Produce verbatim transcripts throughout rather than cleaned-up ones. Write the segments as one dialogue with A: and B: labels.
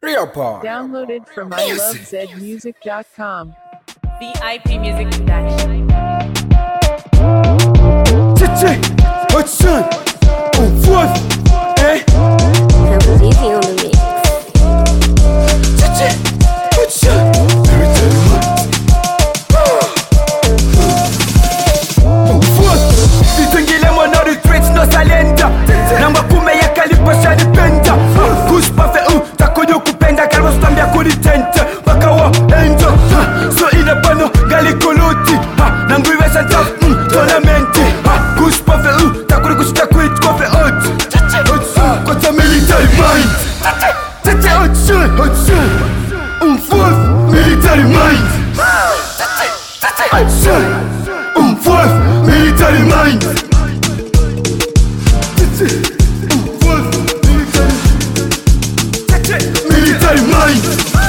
A: Real part.
B: Downloaded from I love zed music dot com.
C: V I P Music Production.
A: Titi, Hudson, on voit, eh?
D: Composition on the mix.
A: Titi, Hudson, on voit. Vitengile mwana retreats no salenda. Namba kume ya kalipa shadi penda. Kush pafe u, takonyo kupenda. Karwas tambia kulitente. Baka wa endo. So ina pano gali koloti. Nanguiwe santaf, tonamenti. Kush pafe u, takuri kushita kuit kofe ot. Hudson, kota military mind. Tete Hudson, Hudson. On voit, military mind. Hudson, on voit, military mind. Military mind.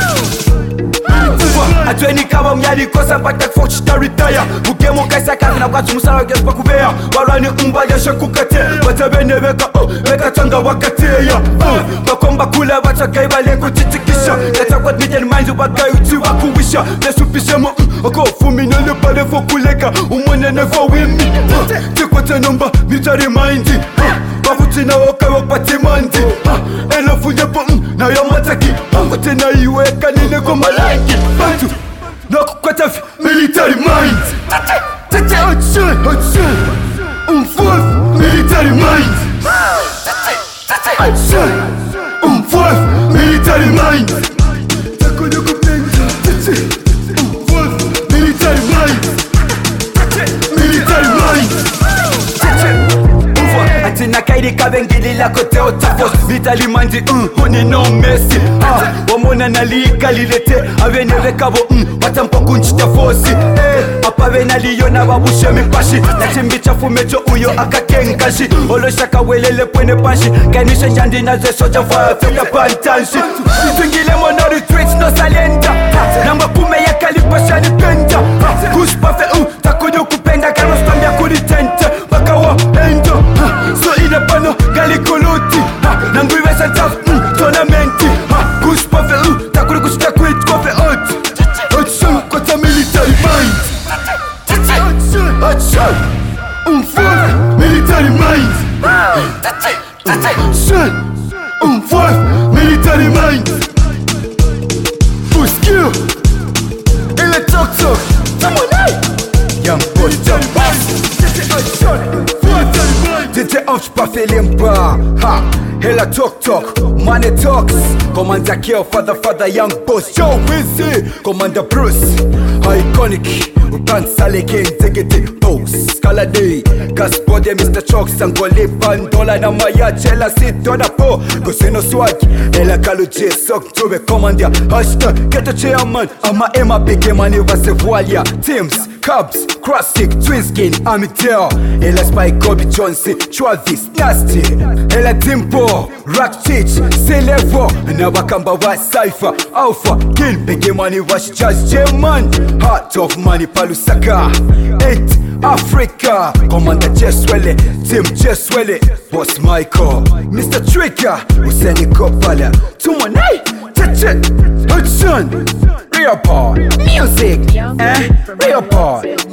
A: Atweni kaba mnyali kosa mpata kufo chita retire. Mugemo kaisa kami na watu musara gespa kubea. Warani umba yashe kukate. Watabene weka oh, weka tanga wakateya. Bakomba kula wata kaiba lengo titikisha. Leta kwa military mind ubaka uti wakuwisha. Lesupishe mo oko fumi nele pale fo kuleka. Umone nevo wimi. Tikwate nomba military mind. Bakuti na woka wapati mandi. Elo funye po na yamataki. Bakuti na iwe kanine koma like. Bantu na kukwata military mind. Tete Hudson, Hudson. On voit military mind. Hudson, on voit military mind. Takonyo kupenda. Tete, on voit military mind. Military mind. Tete, on voit. Atina kairi kabengili la kote otafos. Military mind, um, honi no messi. Ah, wamona nalika lilete. Avene rekabo, um, watampo kunchita fosi. Eh, apa vena liyo na wabushe mipashi. Na chimbi chafu mecho uyo akakengashi. Olo shaka welele pwene pashi. Kainisha jandi na ze soja fire feka pantanshi. Itungile mwana retreats no salenda. Namba kume ya kalipa shani penda. Kush pafe u, takonyo kupenda. Karwas tambia kulitente. Baka wa endo. So ina pano gali koloti. Nanguiwe santaf, tonamenti. Kush pafe u, takuri kushita kuit kofe ot. Hudson, kota military mind. Hudson, Hudson. On voit military mind. Hudson, on voit military mind. Bouskio, et le tok-tok. Young boy, young boss. Tete off, pas fait l'impa. Ha, hella tok-tok, money talks. Commander Kill, father, father, young boss. Joe Wizzy, Commander Bruce. Iconic, Upan Saleke, Tegete, Boss. Kalade, Gaspode, Mister Chok, Sangole, Pandola, Namaya, Jella, sit on a po. Goseno swag, Ella Kaluje, Sok, Tobe, Commander. Hashtag, get a chairman. Ama Emma, Big Money, Vasevolia, Teams. Cubs, Crossic, Twin Skin, Amitel. Ella Spike, Kobe Johnson, Travis, Nasty. Ella Dimpo, Rock Teach, Celevo. Nawakamba wa Cypher, Alpha, Kill, Big Money, Wash Jazz, J-Man. Heart of Money, Palusaka. Eight, Africa. Commander Jeswele, Tim Jeswele. Boss Michael, Mister Trigger, Useni Kopala. Tumonai, Tete, Hudson. Real part, music, eh? Real part.